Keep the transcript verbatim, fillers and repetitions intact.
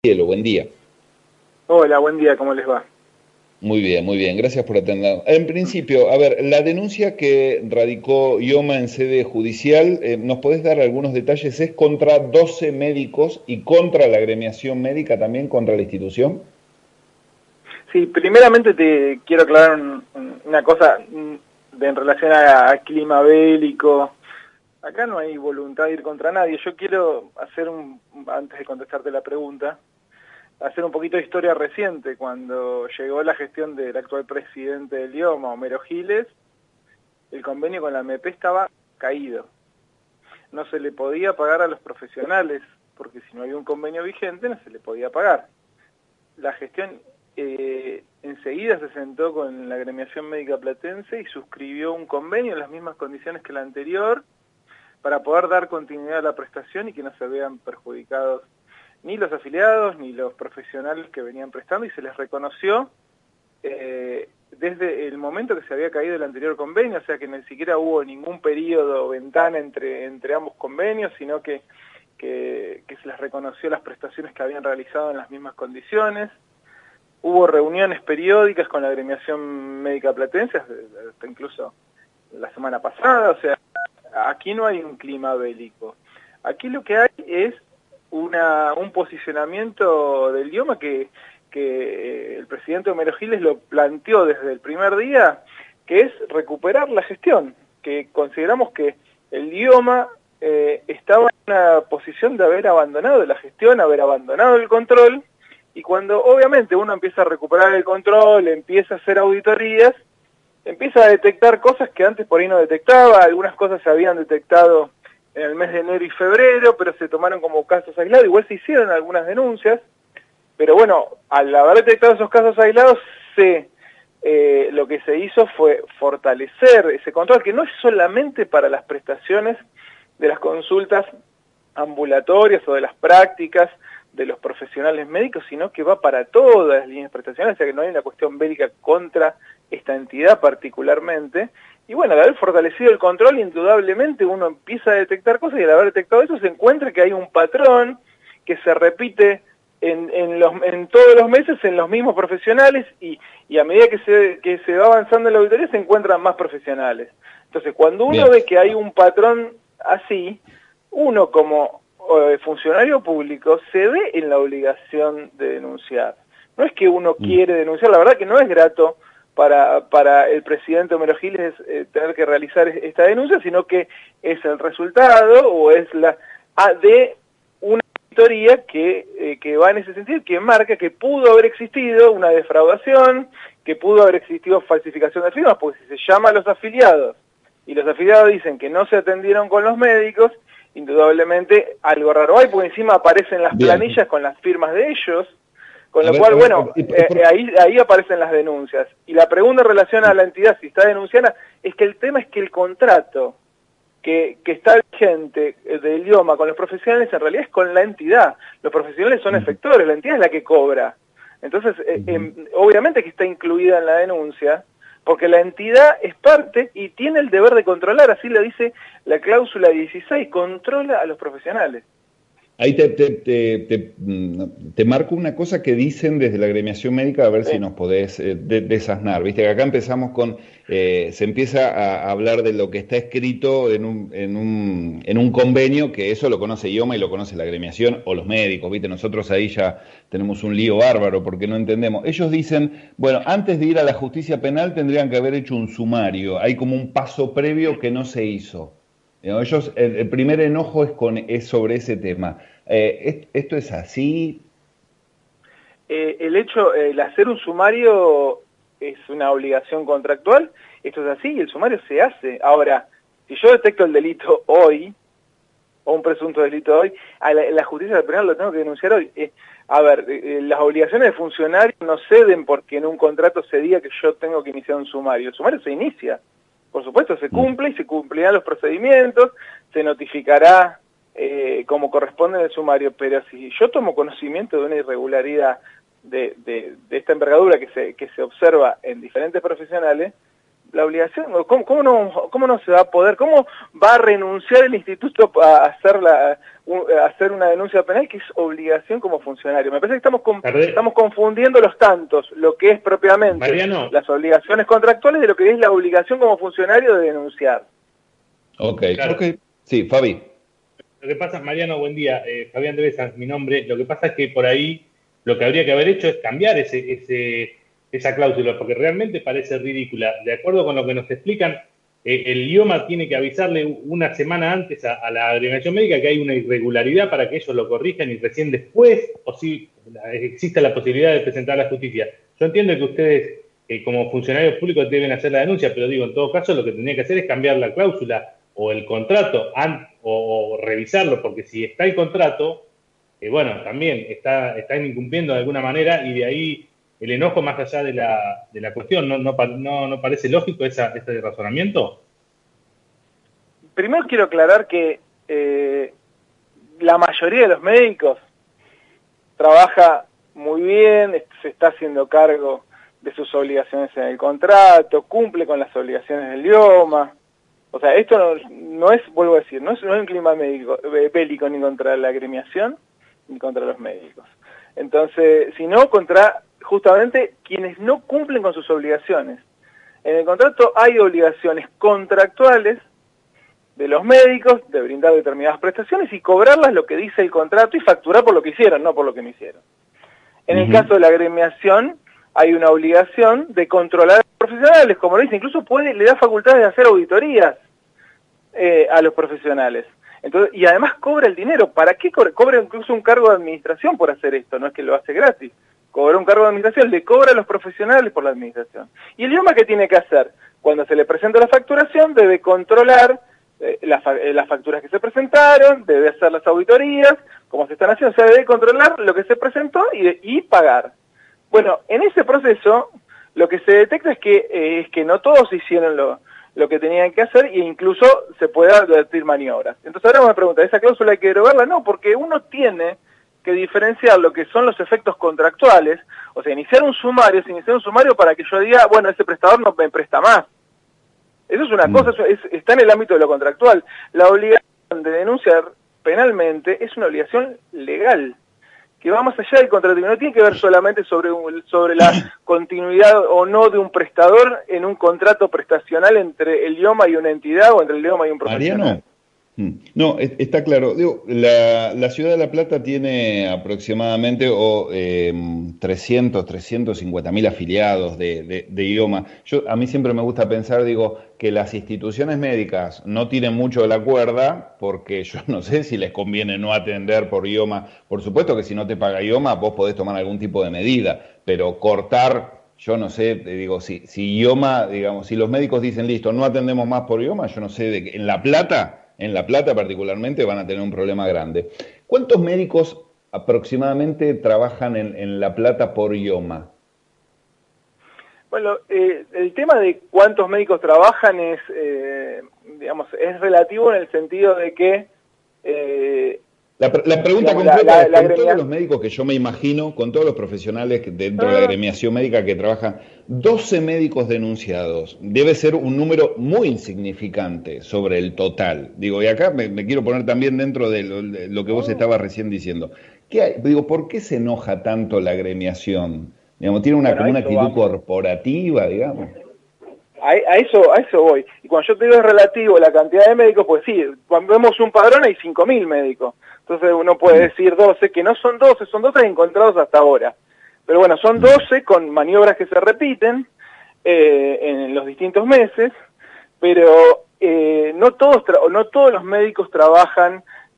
Cielo, buen día. Hola, buen día, ¿cómo les va? Muy bien, muy bien, gracias por atender. En principio, a ver, la denuncia que radicó IOMA en sede judicial, eh, ¿nos podés dar algunos detalles? ¿Es contra doce médicos y contra la agremiación médica, también contra la institución? Sí, primeramente te quiero aclarar un- un- una cosa mm, de, en relación a, a clima bélico. Acá no hay voluntad de ir contra nadie. Yo quiero hacer un, antes de contestarte la pregunta, hacer un poquito de historia reciente. Cuando llegó la gestión del actual presidente del IOMA, Homero Giles, el convenio con la M P estaba caído. No se le podía pagar a los profesionales, porque si no había un convenio vigente no se le podía pagar. La gestión eh, enseguida se sentó con la agremiación médica platense y suscribió un convenio en las mismas condiciones que el anterior para poder dar continuidad a la prestación y que no se vean perjudicados ni los afiliados ni los profesionales que venían prestando, y se les reconoció eh, desde el momento que se había caído el anterior convenio, o sea que ni siquiera hubo ningún periodo o ventana entre, entre ambos convenios, sino que, que, que se les reconoció las prestaciones que habían realizado en las mismas condiciones. Hubo reuniones periódicas con la agremiación médica platense, hasta incluso la semana pasada. O sea, aquí no hay un clima bélico. Aquí lo que hay es una, un posicionamiento del IOMA que, que el presidente Homero Giles lo planteó desde el primer día, que es recuperar la gestión, que consideramos que el IOMA eh, estaba en una posición de haber abandonado la gestión, haber abandonado el control. Y cuando obviamente uno empieza a recuperar el control, empieza a hacer auditorías, empieza a detectar cosas que antes por ahí no detectaba. Algunas cosas se habían detectado en el mes de enero y febrero, pero se tomaron como casos aislados. Igual se hicieron algunas denuncias, pero bueno, al haber detectado esos casos aislados, se, eh, lo que se hizo fue fortalecer ese control, que no es solamente para las prestaciones de las consultas ambulatorias o de las prácticas de los profesionales médicos, sino que va para todas las líneas prestacionales, o sea que no hay una cuestión bélica contra esta entidad particularmente. Y bueno, al haber fortalecido el control, indudablemente uno empieza a detectar cosas, y al haber detectado eso se encuentra que hay un patrón que se repite en, en, los, en todos los meses en los mismos profesionales, y, y a medida que se, que se va avanzando en la auditoría se encuentran más profesionales. Entonces, cuando uno Bien. ve que hay un patrón así, uno como eh, funcionario público se ve en la obligación de denunciar. No es que uno Mm. quiere denunciar, la verdad que no es grato para, para el presidente Homero Giles eh, tener que realizar esta denuncia, sino que es el resultado o es la ah, de una auditoría que, eh, que va en ese sentido, que marca que pudo haber existido una defraudación, que pudo haber existido falsificación de firmas, porque si se llama a los afiliados y los afiliados dicen que no se atendieron con los médicos, indudablemente algo raro hay, porque encima aparecen las Bien. planillas con las firmas de ellos, con A lo ver, a cual, ver, bueno, eh, eh, eh, por- ahí, ahí aparecen las denuncias. Y la pregunta en relación a la entidad, si está denunciada, es que el tema es que el contrato que, que está vigente del IOMA con los profesionales en realidad es con la entidad. Los profesionales son Ujú, efectores, la entidad es la que cobra. Entonces, eh, ujú. eh, obviamente que está incluida en la denuncia, porque la entidad es parte y tiene el deber de controlar, así lo dice la cláusula dieciséis, controla a los profesionales. Ahí te, te, te, te, mm, te marco una cosa que dicen desde la agremiación médica, a ver si Sí. nos podés eh, de- desasnar. Viste que acá empezamos con, eh, se empieza a, a hablar de lo que está escrito en un, en un, en un convenio, que eso lo conoce IOMA y lo conoce la agremiación o los médicos, viste, nosotros ahí ya tenemos un lío bárbaro porque no entendemos. Ellos dicen, bueno, antes de ir a la justicia penal tendrían que haber hecho un sumario, hay como un paso previo que no se hizo. Digamos, ellos, el, el primer enojo es, con, es sobre ese tema. Eh, ¿esto es así? Eh, el hecho, el hacer un sumario es una obligación contractual, esto es así y el sumario se hace. Ahora, si yo detecto el delito hoy, o un presunto delito hoy, a la, la justicia penal lo tengo que denunciar hoy. Eh, a ver, eh, las obligaciones de funcionario no ceden porque en un contrato se diga que yo tengo que iniciar un sumario. El sumario se inicia, por supuesto se Mm. cumple y se cumplirán los procedimientos, se notificará eh, como corresponde en el sumario, pero si yo tomo conocimiento de una irregularidad de, de, de esta envergadura que se, que se observa en diferentes profesionales, la obligación, ¿cómo, cómo, no, ¿cómo no se va a poder, cómo va a renunciar el instituto a hacer, la, a hacer una denuncia penal que es obligación como funcionario? Me parece que estamos, con, estamos confundiendo los tantos, lo que es propiamente Mariano. las obligaciones contractuales de lo que es la obligación como funcionario de denunciar. Ok, claro. ok. Sí, Fabi. Lo que pasa, Mariano, buen día, eh, Fabián Devesa es mi nombre, lo que pasa es que por ahí lo que habría que haber hecho es cambiar ese... ese esa cláusula, porque realmente parece ridícula. De acuerdo con lo que nos explican, eh, el I O M A tiene que avisarle una semana antes a, a la agremiación médica que hay una irregularidad para que ellos lo corrijan y recién después, o si existe la posibilidad de presentar a la justicia. Yo entiendo que ustedes, eh, como funcionarios públicos, deben hacer la denuncia, pero digo, en todo caso, lo que tendría que hacer es cambiar la cláusula o el contrato o, o revisarlo, porque si está el contrato, eh, bueno, también está, están incumpliendo de alguna manera y de ahí el enojo más allá de la, de la cuestión. ¿No, no, no, ¿No parece lógico esa, ese razonamiento? Primero quiero aclarar que eh, la mayoría de los médicos trabaja muy bien, se está haciendo cargo de sus obligaciones en el contrato, cumple con las obligaciones del I O M A. O sea, esto no, no es, vuelvo a decir, no es, no es un clima médico, bélico ni contra la agremiación ni contra los médicos. Entonces, sino contra justamente quienes no cumplen con sus obligaciones. En el contrato hay obligaciones contractuales de los médicos de brindar determinadas prestaciones y cobrarlas lo que dice el contrato y facturar por lo que hicieron, no por lo que no hicieron. En uh-huh. el caso de la agremiación hay una obligación de controlar a los profesionales, como lo dice, incluso puede, le da facultades de hacer auditorías eh, a los profesionales. Entonces, y además cobra el dinero. ¿Para qué cobra? Cobra incluso un cargo de administración por hacer esto, no es que lo hace gratis. Cobra un cargo de administración, le cobra a los profesionales por la administración. ¿Y el I O M A qué tiene que hacer? Cuando se le presenta la facturación, debe controlar eh, las, eh, las facturas que se presentaron, debe hacer las auditorías, como se están haciendo, o sea, debe controlar lo que se presentó y, y pagar. Bueno, en ese proceso, lo que se detecta es que, eh, es que no todos hicieron lo, lo que tenían que hacer e incluso se puede advertir maniobras. Entonces ahora me pregunta, ¿esa cláusula hay que derogarla? No, porque uno tiene que diferenciar lo que son los efectos contractuales, o sea, iniciar un sumario, es iniciar un sumario para que yo diga, bueno, ese prestador no me presta más. Eso es una mm. cosa, eso es, está en el ámbito de lo contractual. La obligación de denunciar penalmente es una obligación legal, que va más allá del contrato, y no tiene que ver solamente sobre, un, sobre la continuidad o no de un prestador en un contrato prestacional entre el I O M A y una entidad o entre el I O M A y un profesional. Mariano. No, está claro. Digo, la, la Ciudad de La Plata tiene aproximadamente o, eh, trescientos, trescientos cincuenta mil afiliados de, de, de I O M A. Yo, a mí siempre me gusta pensar, digo, que las instituciones médicas no tienen mucho de la cuerda, porque yo no sé si les conviene no atender por I O M A. Por supuesto que si no te paga I O M A, vos podés tomar algún tipo de medida, pero cortar... Yo no sé, te digo, si, si I O M A, digamos, si los médicos dicen, listo, no atendemos más por I O M A, yo no sé, de que en La Plata... En La Plata particularmente van a tener un problema grande. ¿Cuántos médicos aproximadamente trabajan en, en La Plata por I O M A? Bueno, eh, el tema de cuántos médicos trabajan es, eh, digamos, es relativo en el sentido de que... Eh, la, la pregunta digamos, concreta la, es, la, con la todos los médicos que yo me imagino, con todos los profesionales que dentro ah. de la agremiación médica que trabajan, doce médicos denunciados, debe ser un número muy insignificante sobre el total. Digo, y acá me, me quiero poner también dentro de lo, de lo que vos oh. estabas recién diciendo. ¿Qué hay? Digo, ¿por qué se enoja tanto la agremiación? Digamos, ¿tiene una, bueno, como una actitud vamos. corporativa, digamos? A, a eso a eso voy. Y cuando yo te digo es relativo la cantidad de médicos, pues sí, cuando vemos un padrón hay cinco mil médicos. Entonces uno puede decir doce, que no son doce, son doce encontrados hasta ahora. Pero bueno, son doce con maniobras que se repiten eh, en los distintos meses, pero eh, no todos tra no todos los médicos trabajan